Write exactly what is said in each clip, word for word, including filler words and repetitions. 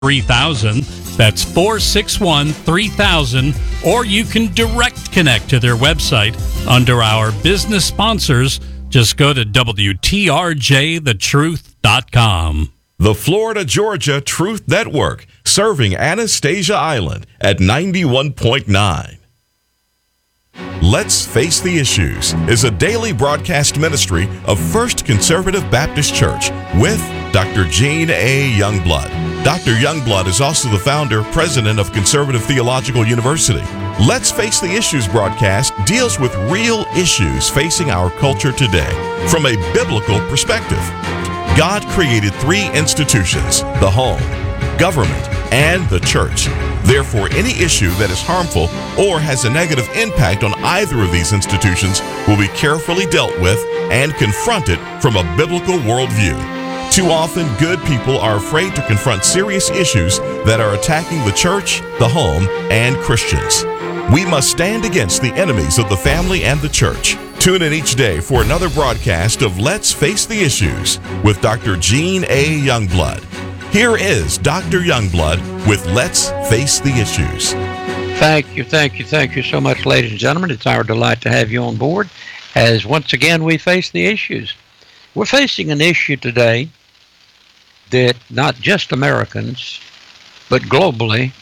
three thousand. That's four six one, three thousand. Or you can direct connect to their website under our business sponsors. Just go to W T R J the truth dot com. The Florida Georgia Truth Network, serving Anastasia Island at ninety-one point nine. Let's Face the Issues is a daily broadcast ministry of First Conservative Baptist Church with Doctor Gene A. Youngblood. Doctor Youngblood is also the founder, president of Conservative Theological University. Let's Face the Issues broadcast deals with real issues facing our culture today from a biblical perspective. God created three institutions: the home, government, and the church. Therefore, any issue that is harmful or has a negative impact on either of these institutions will be carefully dealt with and confronted from a biblical worldview. Too often, good people are afraid to confront serious issues that are attacking the church, the home, and Christians. We must stand against the enemies of the family and the church. Tune in each day for another broadcast of Let's Face the Issues with Doctor Gene A. Youngblood. Here is Doctor Youngblood with Let's Face the Issues. Thank you, thank you, thank you so much, ladies and gentlemen. It's our delight to have you on board as once again we face the issues. We're facing an issue today that not just Americans, but globally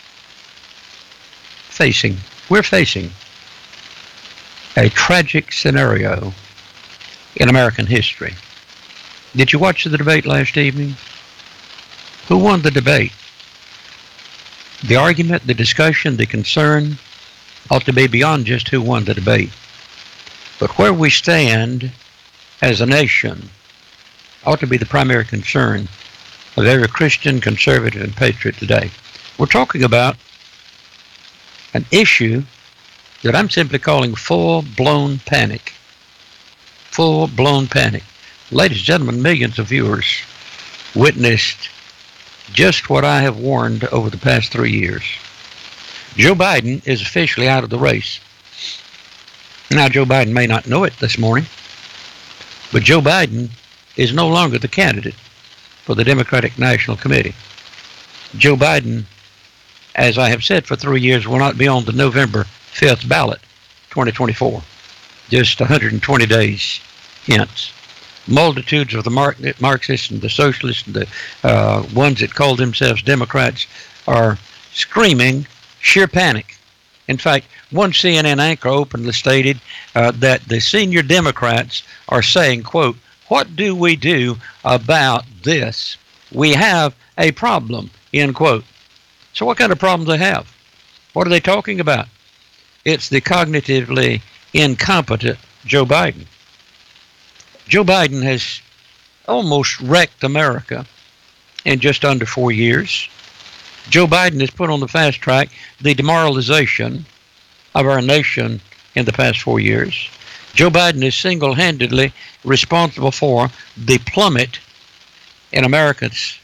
facing. We're facing a tragic scenario in American history. Did you watch the debate last evening? Who won the debate? The argument, the discussion, the concern ought to be beyond just who won the debate. But where we stand as a nation ought to be the primary concern of every Christian, conservative, and patriot today. We're talking about an issue that I'm simply calling full-blown panic. Full-blown panic. Ladies and gentlemen, millions of viewers witnessed just what I have warned over the past three years. Joe Biden is officially out of the race. Now, Joe Biden may not know it this morning, but Joe Biden is no longer the candidate for the Democratic National Committee. Joe Biden, as I have said for three years, will not be on the November fifth ballot, twenty twenty-four. Just one hundred twenty days hence. Multitudes of the Mar- Marxists and the Socialists and the uh, ones that call themselves Democrats are screaming sheer panic. In fact, one C N N anchor openly stated uh, that the senior Democrats are saying, quote, "What do we do about this? We have a problem," end quote. So what kind of problems they have? What are they talking about? It's the cognitively incompetent Joe Biden. Joe Biden has almost wrecked America in just under four years. Joe Biden has put on the fast track the demoralization of our nation in the past four years. Joe Biden is single-handedly responsible for the plummet in Americans'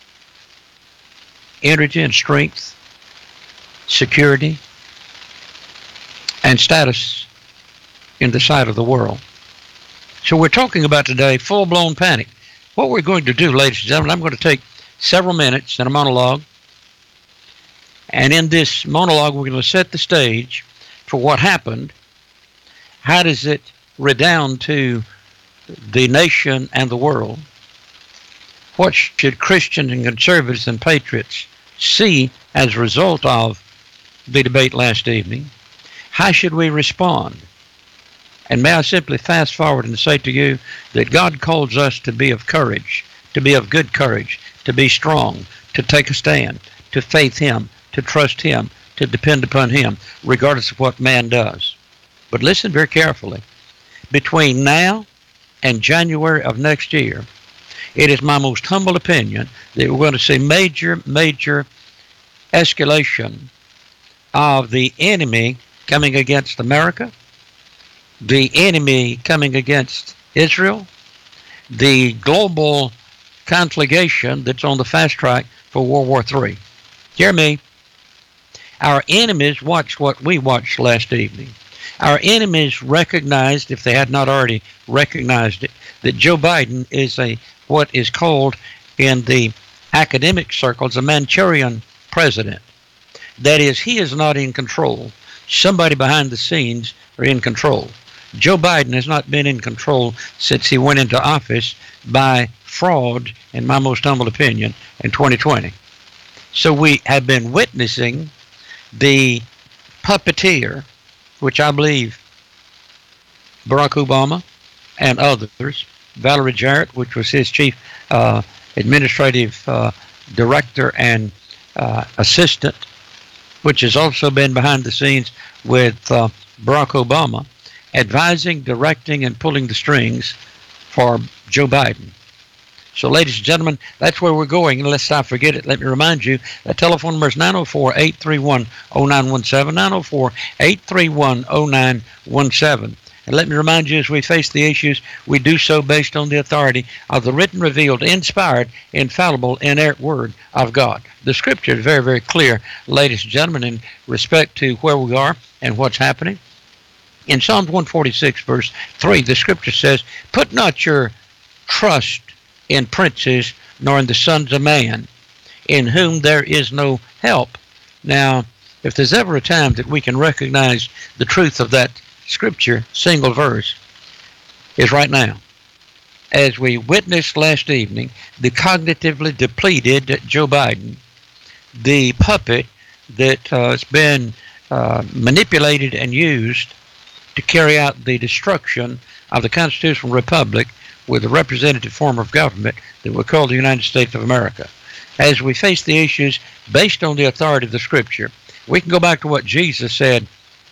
energy and strength, security, and status in the sight of the world. So we're talking about today full-blown panic. What we're going to do, ladies and gentlemen, I'm going to take several minutes in a monologue. And in this monologue, we're going to set the stage for what happened. How does it redound to the nation and the world? What should Christians and conservatives and patriots see as a result of the debate last evening? How should we respond? And may I simply fast forward and say to you that God calls us to be of courage, to be of good courage, to be strong, to take a stand, to faith Him, to trust Him, to depend upon Him, regardless of what man does. But listen very carefully. Between now and January of next year, it is my most humble opinion that we're going to see major, major escalation of the enemy coming against America, the enemy coming against Israel, the global conflagration that's on the fast track for World War Three. Hear me. Our enemies watched what we watched last evening. Our enemies recognized, if they had not already recognized it, that Joe Biden is a what is called in the academic circles a Manchurian president. That is, he is not in control. Somebody behind the scenes are in control. Joe Biden has not been in control since he went into office by fraud, in my most humble opinion, in twenty twenty. So we have been witnessing the puppeteer, which I believe Barack Obama and others, Valerie Jarrett, which was his chief uh, administrative uh, director and uh, assistant, which has also been behind the scenes with uh, Barack Obama, advising, directing, and pulling the strings for Joe Biden. So, ladies and gentlemen, that's where we're going. And lest I forget it, let me remind you, that telephone number is nine oh four, eight three one, oh nine one seven, nine oh four, eight three one, oh nine one seven. And let me remind you, as we face the issues, we do so based on the authority of the written, revealed, inspired, infallible, inerrant Word of God. The Scripture is very, very clear, ladies and gentlemen, in respect to where we are and what's happening. In Psalms one forty-six, verse three, the Scripture says, "Put not your trust in princes, nor in the sons of man, in whom there is no help." Now, if there's ever a time that we can recognize the truth of that Scripture, single verse, is right now. As we witnessed last evening, the cognitively depleted Joe Biden, the puppet that uh, has been uh, manipulated and used to carry out the destruction of the constitutional republic with a representative form of government that we call the United States of America. As we face the issues based on the authority of the Scripture, we can go back to what Jesus said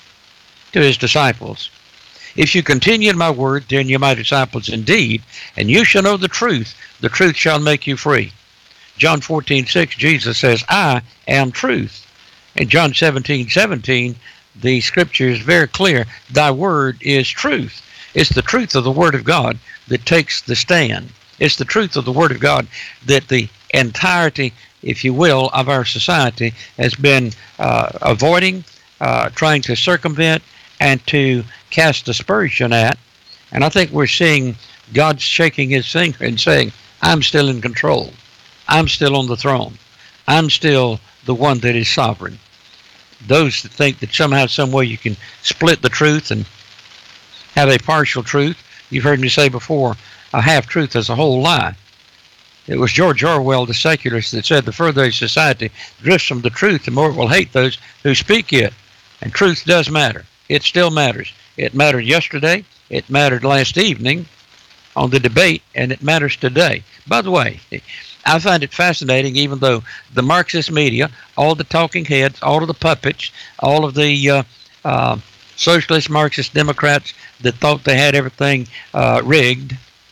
to his disciples. "If you continue in my word, then you're my disciples indeed, and you shall know the truth. The truth shall make you free." John fourteen six, Jesus says, "I am truth." In John seventeen seventeen, the Scripture is very clear. Thy word is truth. It's the truth of the Word of God that takes the stand. It's the truth of the Word of God that the entirety, if you will, of our society has been uh, avoiding, uh, trying to circumvent, and to cast aspersion at. And I think we're seeing God shaking his finger and saying, I'm still in control. I'm still on the throne. I'm still the one that is sovereign. Those that think that somehow, some way you can split the truth and have a partial truth, you've heard me say before, a half-truth is a whole lie. It was George Orwell, the secularist, that said the further a society drifts from the truth, the more it will hate those who speak it. And truth does matter. It still matters. It mattered yesterday. It mattered last evening on the debate, and it matters today. By the way, I find it fascinating, even though the Marxist media, all the talking heads, all of the puppets, all of the uh, uh, socialist Marxist Democrats that thought they had everything uh, rigged,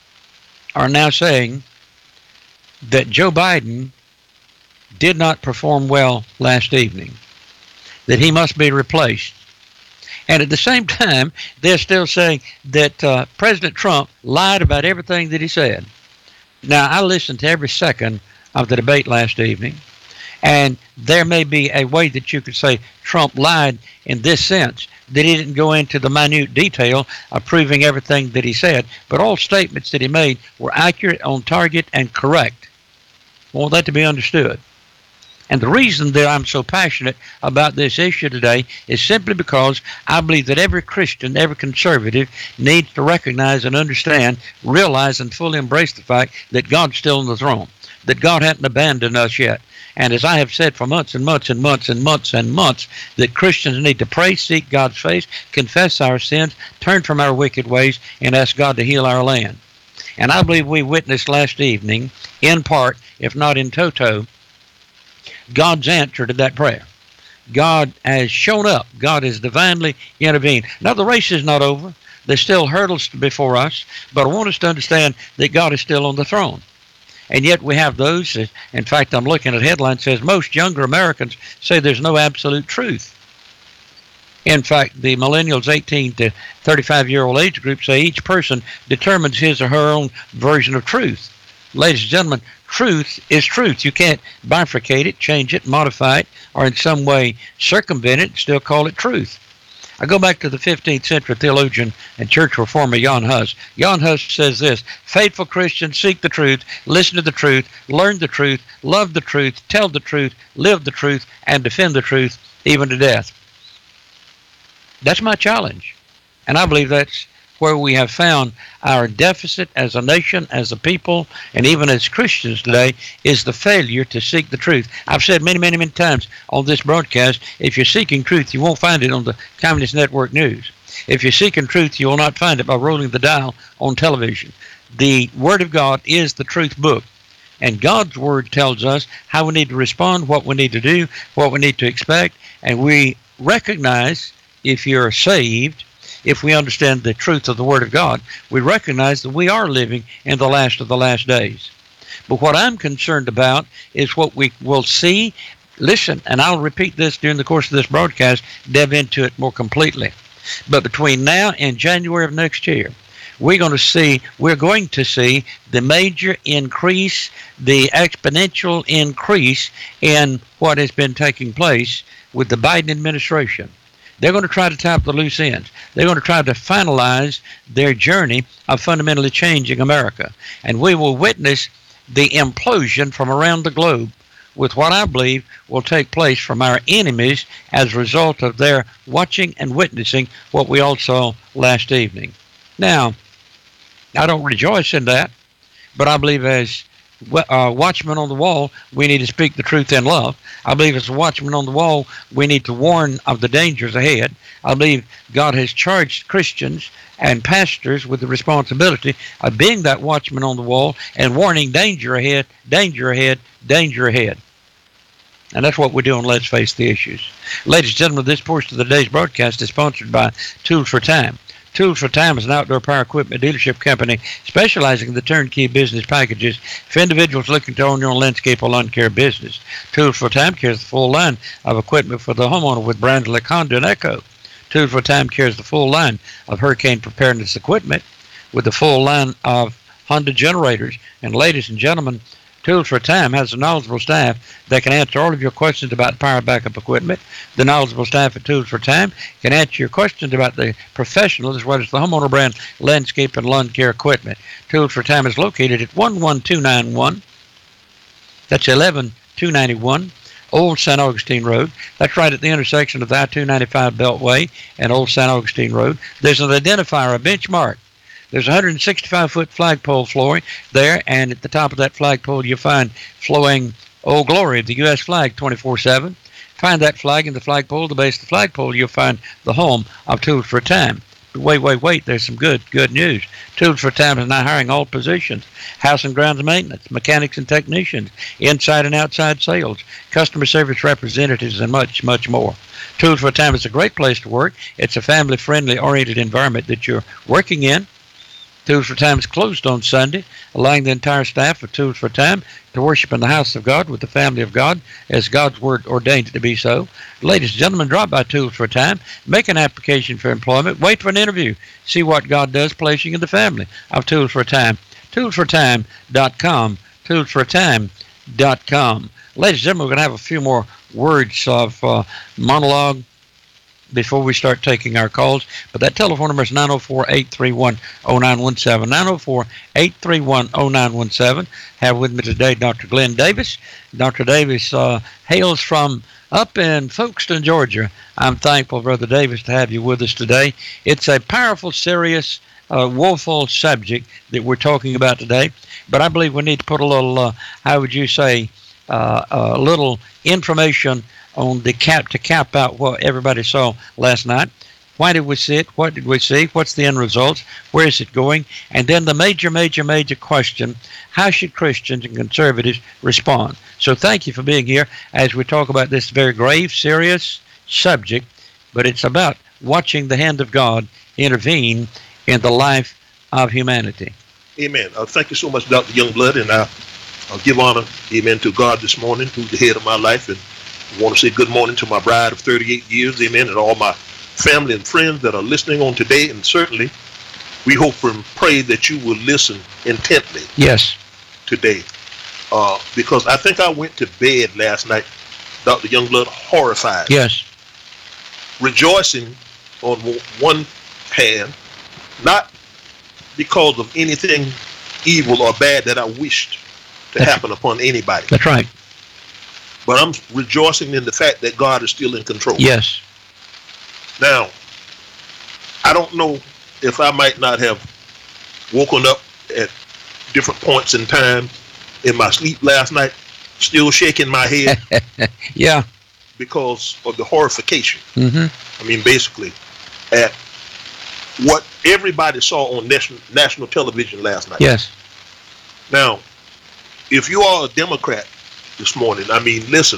are now saying that Joe Biden did not perform well last evening, that he must be replaced. And at the same time, they're still saying that uh, President Trump lied about everything that he said. Now, I listened to every second of the debate last evening, and there may be a way that you could say Trump lied in this sense, that he didn't go into the minute detail of proving everything that he said, but all statements that he made were accurate, on target, and correct. I want that to be understood. And the reason that I'm so passionate about this issue today is simply because I believe that every Christian, every conservative needs to recognize and understand, realize, and fully embrace the fact that God's still on the throne, that God hasn't abandoned us yet. And as I have said for months and months and months and months and months, that Christians need to pray, seek God's face, confess our sins, turn from our wicked ways, and ask God to heal our land. And I believe we witnessed last evening, in part, if not in toto, God's answer to that prayer. God has shown up. God has divinely intervened. Now, the race is not over. There's still hurdles before us, but I want us to understand that God is still on the throne. And yet we have those, that, in fact, I'm looking at a headline that says, most younger Americans say there's no absolute truth. In fact, the millennials eighteen to thirty-five-year-old age group say each person determines his or her own version of truth. Ladies and gentlemen, truth is truth. You can't bifurcate it, change it, modify it, or in some way circumvent it and still call it truth. I go back to the fifteenth century theologian and church reformer Jan Hus. Jan Hus says this: faithful Christians seek the truth, listen to the truth, learn the truth, love the truth, tell the truth, live the truth, and defend the truth, even to death. That's my challenge. And I believe that's where we have found our deficit as a nation, as a people, and even as Christians today, is the failure to seek the truth. I've said many, many, many times on this broadcast, if you're seeking truth, you won't find it on the Communist Network News. If you're seeking truth, you will not find it by rolling the dial on television. The Word of God is the truth book. And God's Word tells us how we need to respond, what we need to do, what we need to expect. And we recognize, if you're saved, if we understand the truth of the Word of God, we recognize that we are living in the last of the last days. But what I'm concerned about is what we will see. Listen, and I'll repeat this during the course of this broadcast, delve into it more completely. But between now and January of next year, we're going to see, we're going to see the major increase, the exponential increase in what has been taking place with the Biden administration. They're going to try to tie up the loose ends. They're going to try to finalize their journey of fundamentally changing America. And we will witness the implosion from around the globe with what I believe will take place from our enemies as a result of their watching and witnessing what we all saw last evening. Now, I don't rejoice in that, but I believe as Uh, watchmen on the wall, we need to speak the truth in love. I believe as a watchman on the wall, we need to warn of the dangers ahead. I believe God has charged Christians and pastors with the responsibility of being that watchman on the wall and warning danger ahead, danger ahead, danger ahead. And that's what we're doing. Let's face the issues. Ladies and gentlemen, this portion of the day's broadcast is sponsored by Tools for Time. Tools for Time is an outdoor power equipment dealership company specializing in the turnkey business packages for individuals looking to own your own landscape or lawn care business. Tools for Time carries the full line of equipment for the homeowner with brands like Honda and Echo. Tools for Time carries the full line of hurricane preparedness equipment with the full line of Honda generators. And ladies and gentlemen, Tools for Time has a knowledgeable staff that can answer all of your questions about power backup equipment. The knowledgeable staff at Tools for Time can answer your questions about the professional as well as the homeowner brand landscape and lawn care equipment. Tools for Time is located at one one two nine one. That's eleven two ninety-one Old Saint Augustine Road. That's right at the intersection of the I two ninety-five Beltway and Old Saint Augustine Road. There's an identifier, a benchmark. There's a one hundred sixty-five foot flagpole flooring there, and at the top of that flagpole you'll find flowing Old Glory, the U S flag, twenty-four seven. Find that flag in the flagpole. At the base of the flagpole, you'll find the home of Tools for Time. But wait, wait, wait, there's some good, good news. Tools for Time is now hiring all positions: house and grounds maintenance, mechanics and technicians, inside and outside sales, customer service representatives, and much, much more. Tools for Time is a great place to work. It's a family-friendly oriented environment that you're working in. Tools for Time is closed on Sunday, allowing the entire staff of Tools for Time to worship in the house of God with the family of God as God's Word ordained it to be so. Ladies and gentlemen, drop by Tools for Time, make an application for employment, wait for an interview, see what God does placing in the family of Tools for Time. tools for time dot com, tools for time dot com. Ladies and gentlemen, we're going to have a few more words of uh, monologue before we start taking our calls. But that telephone number is nine oh four, eight three one, oh nine one seven, nine oh four, eight three one, oh nine one seven. Have with me today Doctor Glenn Davis. Doctor Davis uh, hails from up in Folkestone, Georgia. I'm thankful, Brother Davis, to have you with us today. It's a powerful, serious, uh, woeful subject that we're talking about today. But I believe we need to put a little, uh, how would you say, uh, a little information on the cap to cap out what everybody saw last night. Why did we see it? What did we see? What's the end results? Where is it going? And then the major, major, major question: how should Christians and conservatives respond? So thank you for being here as we talk about this very grave, serious subject, but it's about watching the hand of God intervene in the life of humanity. Amen. Uh, thank you so much, Doctor Youngblood, and I, I'll give honor, amen, to God this morning, who's the head of my life, and I want to say good morning to my bride of thirty-eight years, amen, and all my family and friends that are listening on today. And certainly, we hope and pray that you will listen intently. Yes. Today, uh, because I think I went to bed last night, Doctor Youngblood, horrified. Yes. Rejoicing on one hand, not because of anything evil or bad that I wished to That's happen upon anybody. That's right. But I'm rejoicing in the fact that God is still in control. Yes. Now, I don't know if I might not have woken up at different points in time in my sleep last night, still shaking my head. Yeah. Because of the horrification. Mm-hmm. I mean, basically, at what everybody saw on national, national television last night. Yes. Now, if you are a Democrat this morning, I mean, listen,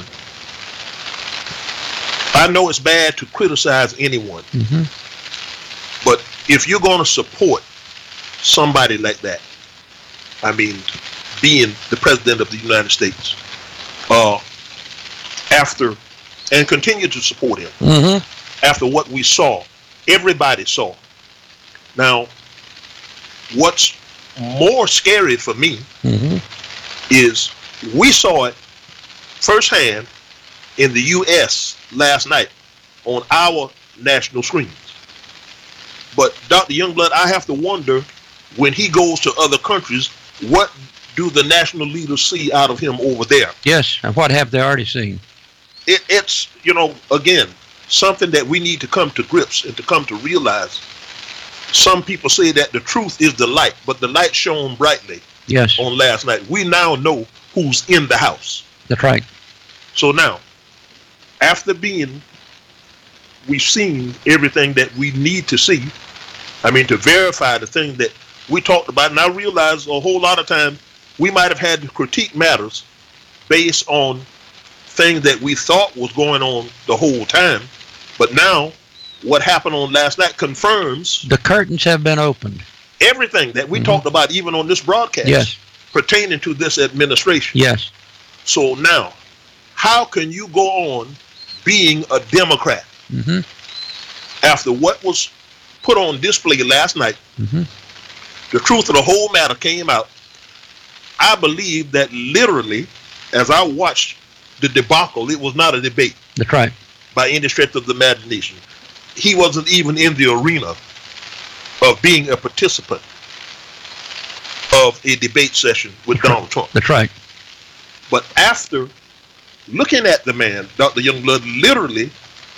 I know it's bad to criticize anyone, mm-hmm. but if you're going to support somebody like that, I mean, being the president of the United States, uh, after, and continue to support him, mm-hmm. after what we saw, everybody saw. Now, what's more scary for me mm-hmm. is we saw it firsthand in the U S last night on our national screens. But Doctor Youngblood, I have to wonder, when he goes to other countries, what do the national leaders see out of him over there? Yes, and what have they already seen? It, it's, you know, again, something that we need to come to grips and to come to realize. Some people say that the truth is the light, but the light shone brightly Yes. on last night. We now know who's in the house. That's right. So now, after being, we've seen everything that we need to see, I mean, to verify the thing that we talked about, and I realize a whole lot of times we might have had to critique matters based on things that we thought was going on the whole time, but now what happened on last night confirms The curtains have been opened. everything that we Mhm. talked about even on this broadcast Yes. pertaining to this administration. Yes. So now, how can you go on being a Democrat Mm-hmm. after what was put on display last night? Mm-hmm. The truth of the whole matter came out. I believe that literally, as I watched the debacle, it was not a debate That's right. by any stretch of the imagination. He wasn't even in the arena of being a participant of a debate session with That's right. Donald Trump. That's right. But after looking at the man, Doctor Youngblood, literally,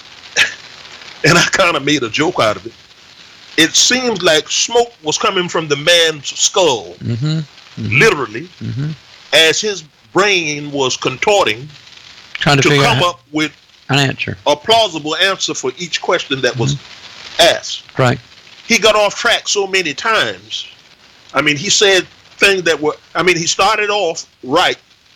and I kind of made a joke out of it, it seems like smoke was coming from the man's skull, Mm-hmm. Mm-hmm. literally, Mm-hmm. as his brain was contorting Trying to, to figure come out up with an answer. a plausible answer for each question that was asked. Right. He got off track so many times. I mean, he said things that were, I mean, he started off right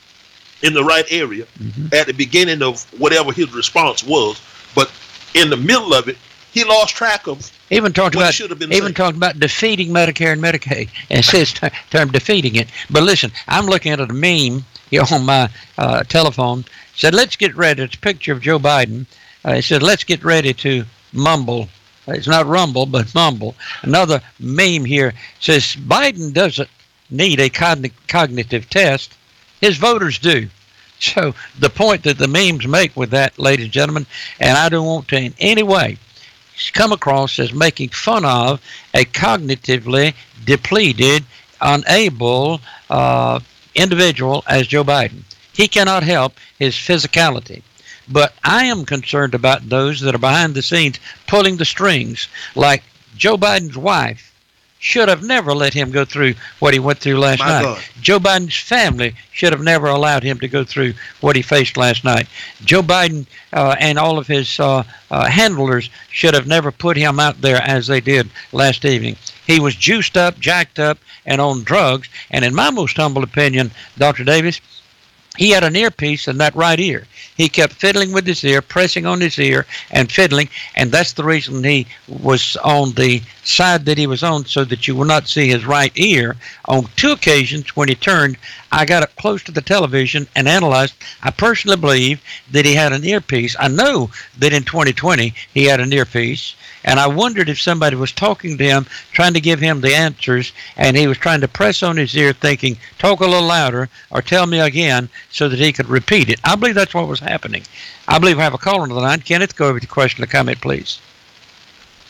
in the right area Mm-hmm. at the beginning of whatever his response was, but in the middle of it, he lost track of Even talked what he about should have been even saying. talked about defeating Medicare and Medicaid, and it says t- term defeating it. But listen, I'm looking at a meme here on my uh, telephone. It said, "Let's get ready." It's a picture of Joe Biden. Uh, it said, "Let's get ready to mumble." It's not rumble, but mumble. Another meme here says, "Biden doesn't need a cogn- cognitive test. His voters do." So the point that the memes make with that, ladies and gentlemen, and I don't want to in any way come across as making fun of a cognitively depleted, unable uh, individual as Joe Biden. He cannot help his physicality. But I am concerned about those that are behind the scenes pulling the strings, like Joe Biden's wife should have never let him go through what he went through last My night. God. Joe Biden's family should have never allowed him to go through what he faced last night. Joe Biden uh, and all of his uh, uh, handlers should have never put him out there as they did last evening. He was juiced up, jacked up, and on drugs. And in my most humble opinion, Doctor Davis, he had an earpiece in that right ear. He kept fiddling with his ear, pressing on his ear and fiddling, and that's the reason he was on the side that he was on, so that you will not see his right ear. On two occasions when he turned, I got up close to the television and analyzed. I personally believe that he had an earpiece. I know that in twenty twenty he had an earpiece, and I wondered if somebody was talking to him, trying to give him the answers, and he was trying to press on his ear thinking, talk a little louder or tell me again, so that he could repeat it. I believe that's what was happening. I believe I have a caller on the line. Kenneth, go over to the question or comment, please.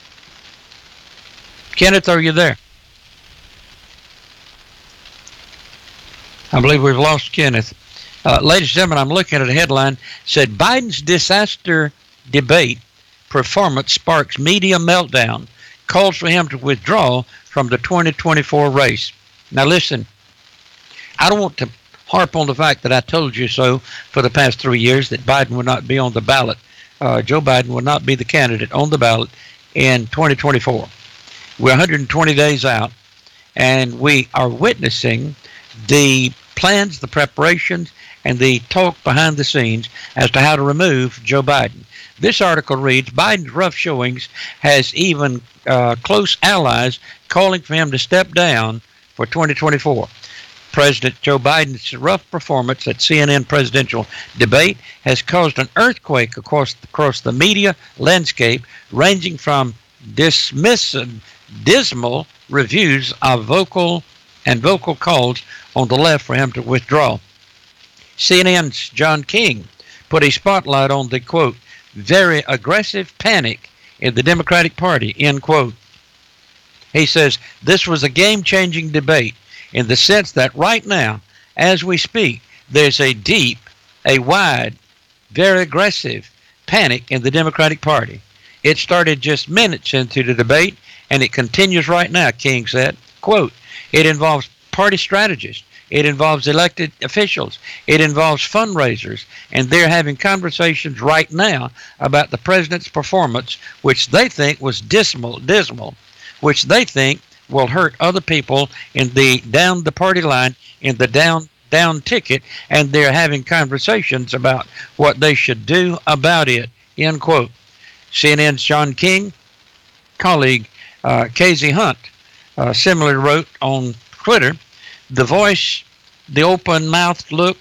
Kenneth, are you there? I believe we've lost Kenneth. Uh, ladies and gentlemen, I'm looking at a headline. Said Biden's disaster debate performance sparks media meltdown. Calls for him to withdraw from the twenty twenty-four race. Now listen, I don't want to harp on the fact that I told you so for the past three years that Biden would not be on the ballot. Uh, Joe Biden would not be the candidate on the ballot in twenty twenty-four. We're one hundred twenty days out, and we are witnessing the plans, the preparations, and the talk behind the scenes as to how to remove Joe Biden. This article reads, Biden's rough showings has even uh, close allies calling for him to step down for twenty twenty-four. President Joe Biden's rough performance at C N N presidential debate has caused an earthquake across, across the media landscape, ranging from dismissive, dismal reviews of vocal and vocal calls on the left for him to withdraw. C N N's John King put a spotlight on the, quote, very aggressive panic in the Democratic Party, end quote. He says this was a game-changing debate in the sense that right now, as we speak, there's a deep, a wide, very aggressive panic in the Democratic Party. It started just minutes into the debate, and it continues right now, King said. Quote, it involves party strategists. It involves elected officials. It involves fundraisers. And they're having conversations right now about the president's performance, which they think was dismal, dismal, which they think will hurt other people in the down the party line, in the down down ticket, and they're having conversations about what they should do about it, end quote. C N N's John King colleague uh, Casey Hunt uh, similarly wrote on Twitter, the voice, the open-mouthed look,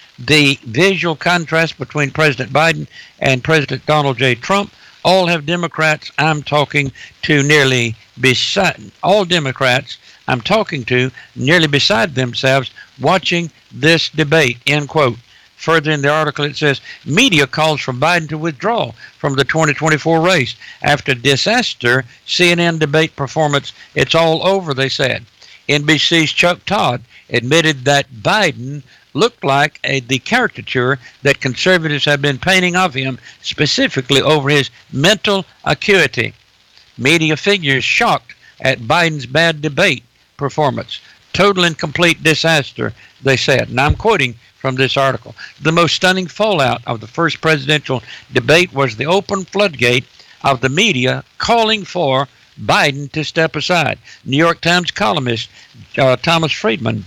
the visual contrast between President Biden and President Donald J. Trump, all have Democrats I'm talking to nearly beside, all Democrats I'm talking to nearly beside themselves watching this debate, end quote. Further in the article it says, media calls for Biden to withdraw from the twenty twenty-four race. After disaster C N N debate performance, it's all over, they said. N B C's Chuck Todd admitted that Biden looked like a, the caricature that conservatives have been painting of him, specifically over his mental acuity. Media figures shocked at Biden's bad debate performance. Total and complete disaster, they said. And I'm quoting from this article. The most stunning fallout of the first presidential debate was the open floodgate of the media calling for Biden to step aside. New York Times columnist uh, Thomas Friedman,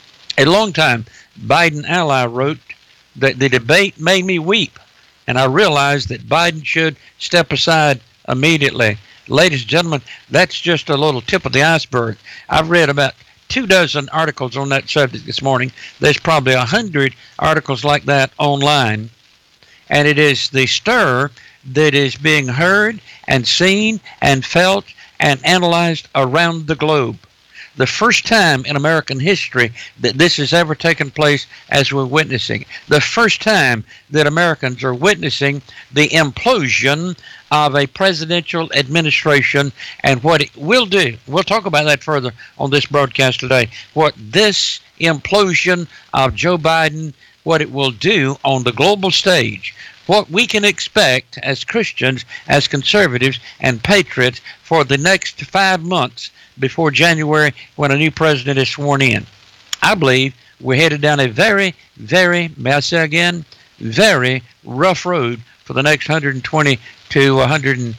a longtime Biden ally, wrote that the debate made me weep, and I realized that Biden should step aside immediately. Ladies and gentlemen, that's just a little tip of the iceberg. I've read about two dozen articles on that subject this morning. There's probably a hundred articles like that online, and it is the stir that is being heard and seen and felt and analyzed around the globe. The first time in American history that this has ever taken place as we're witnessing. The first time that Americans are witnessing the implosion of a presidential administration and what it will do. We'll talk about that further on this broadcast today. What this implosion of Joe Biden, what it will do on the global stage. What we can expect as Christians, as conservatives and patriots for the next five months before January when a new president is sworn in. I believe we're headed down a very, very, may I say again, very rough road for the next one hundred twenty to one hundred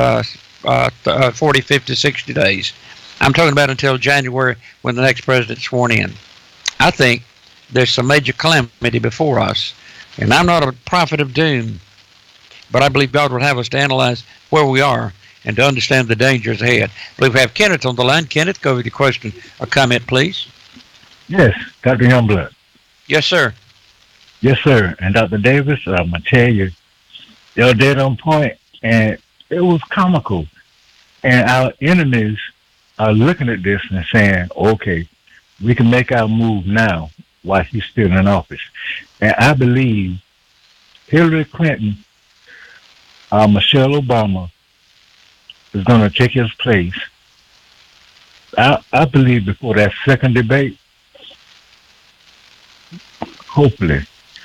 forty, fifty, sixty days. I'm talking about until January when the next president's sworn in. I think there's some major calamity before us. And I'm not a prophet of doom, but I believe God will have us to analyze where we are and to understand the dangers ahead. I believe we have Kenneth on the line. Kenneth, go with your question or comment, please. Yes, Doctor Youngblood. Yes, sir. Yes, sir. And Doctor Davis, I'm going to tell you, you're dead on point, and it was comical. And our enemies are looking at this and saying, okay, we can make our move now while he's still in office. And I believe Hillary Clinton, uh, Michelle Obama, is going to take his place I, I believe before that second debate, hopefully.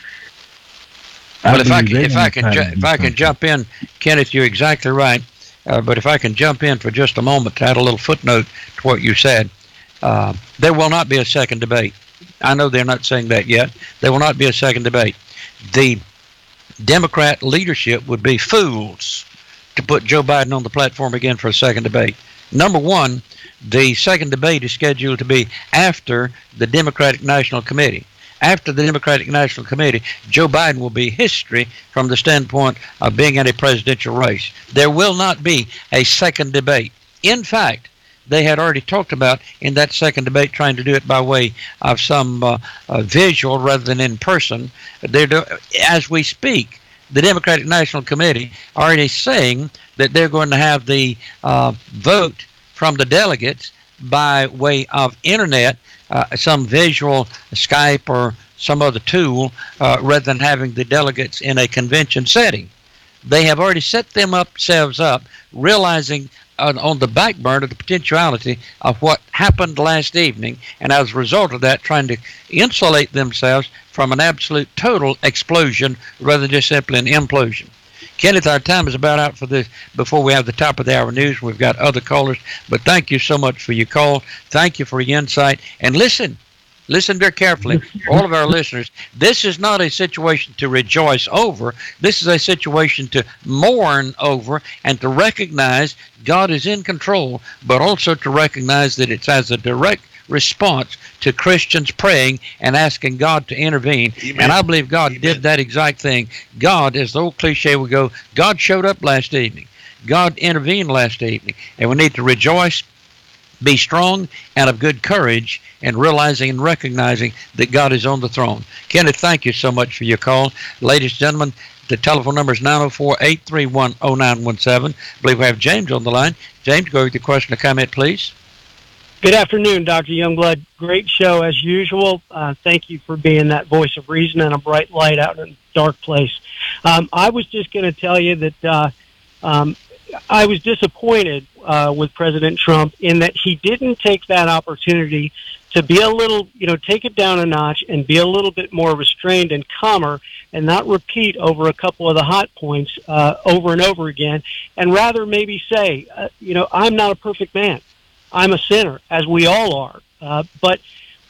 Well, if I can, if I can, ju- if I can jump in, Kenneth, you're exactly right. Uh, but if I can jump in for just a moment to add a little footnote to what you said, uh, there will not be a second debate. I know they're not saying that yet. There will not be a second debate. The Democrat leadership would be fools to put Joe Biden on the platform again for a second debate. Number one, the second debate is scheduled to be after the Democratic National Committee. After the Democratic National Committee, Joe Biden will be history from the standpoint of being in a presidential race. There will not be a second debate. In fact, they had already talked about in that second debate trying to do it by way of some uh, uh, visual rather than in person. They're do- as we speak, the Democratic National Committee already saying that they're going to have the uh, vote from the delegates by way of internet, uh, some visual Skype or some other tool, uh, rather than having the delegates in a convention setting. They have already set themselves up, realizing on, on the back burner the potentiality of what happened last evening, and as a result of that, trying to insulate themselves from an absolute total explosion rather than just simply an implosion. Kenneth, our time is about out for this before we have the top of the hour news. We've got other callers, but thank you so much for your call. Thank you for your insight. And listen, listen very carefully, all of our listeners. This is not a situation to rejoice over. This is a situation to mourn over and to recognize God is in control, but also to recognize that it's as a direct response to Christians praying and asking God to intervene. Amen. And I believe God Amen. Did that exact thing. God, as the old cliche would go, God showed up last evening. God intervened last evening. And we need to rejoice, be strong, and of good courage, and realizing and recognizing that God is on the throne. Kenneth, thank you so much for your call. Ladies and gentlemen, the telephone number is nine oh four, eight three one, oh nine one seven. I believe we have James on the line. James, go with your question or comment, please. Good afternoon, Doctor Youngblood. Great show as usual. Uh, thank you for being that voice of reason and a bright light out in a dark place. Um, I was just going to tell you that uh, um, I was disappointed uh, with President Trump in that he didn't take that opportunity to be a little, you know, take it down a notch and be a little bit more restrained and calmer and not repeat over a couple of the hot points uh, over and over again, and rather maybe say, uh, you know, I'm not a perfect man. I'm a sinner, as we all are. Uh, but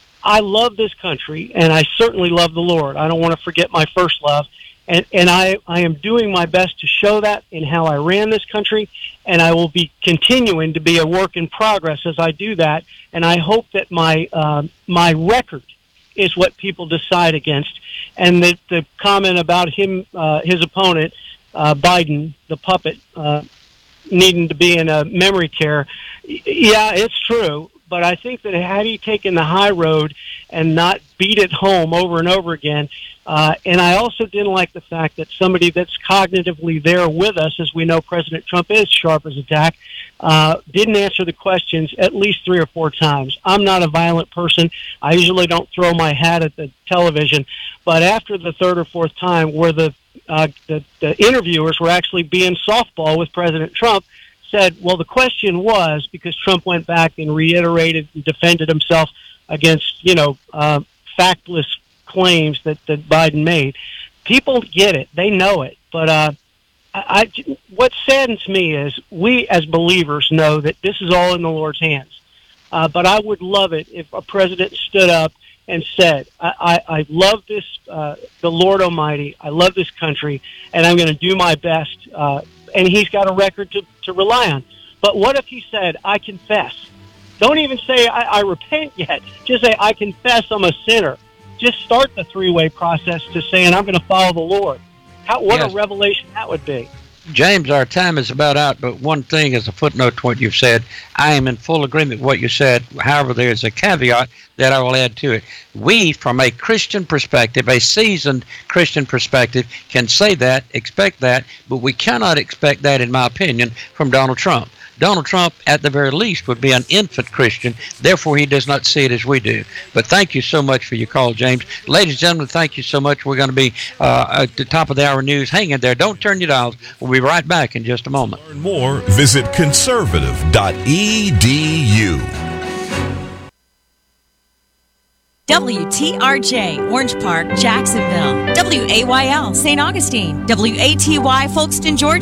I love this country, and I certainly love the Lord. I don't want to forget my first love. And, and I, I am doing my best to show that in how I ran this country, and I will be continuing to be a work in progress as I do that. And I hope that my uh, my record is what people decide against. And the, the comment about him, uh, his opponent, uh, Biden, the puppet, uh, needing to be in a memory care, yeah, it's true. But I think that had he taken the high road and not beat it home over and over again, uh, and I also didn't like the fact that somebody that's cognitively there with us, as we know President Trump is sharp as a tack, uh, didn't answer the questions at least three or four times. I'm not a violent person. I usually don't throw my hat at the television. But after the third or fourth time where the, uh, the, the interviewers were actually being softball with President Trump, said, well, the question was, because Trump went back and reiterated and defended himself against, you know, uh, factless claims that, that Biden made. People get it. They know it. But uh, I, I, what saddens me is we as believers know that this is all in the Lord's hands. Uh, but I would love it if a president stood up and said, I, I, I love this, uh, the Lord Almighty. I love this country, and I'm going to do my best. Uh, and he's got a record to, to rely on. But what if he said, I confess? Don't even say, I, I repent yet. Just say, I confess I'm a sinner. Just start the three-way process to saying, I'm going to follow the Lord. How, what yes. a revelation that would be. James, our time is about out, but one thing as a footnote to what you've said, I am in full agreement with what you said. However, there is a caveat that I will add to it. We, from a Christian perspective, a seasoned Christian perspective, can say that, expect that, but we cannot expect that, in my opinion, from Donald Trump. Donald Trump, at the very least, would be an infant Christian. Therefore, he does not see it as we do. But thank you so much for your call, James. Ladies and gentlemen, thank you so much. We're going to be uh, at the top of the hour news. Hang in there. Don't turn your dials. We'll be right back in just a moment. To learn more, visit conservative dot e d u. W T R J, Orange Park, Jacksonville. W A Y L, Saint Augustine. W A T Y, Folkestone, Georgia.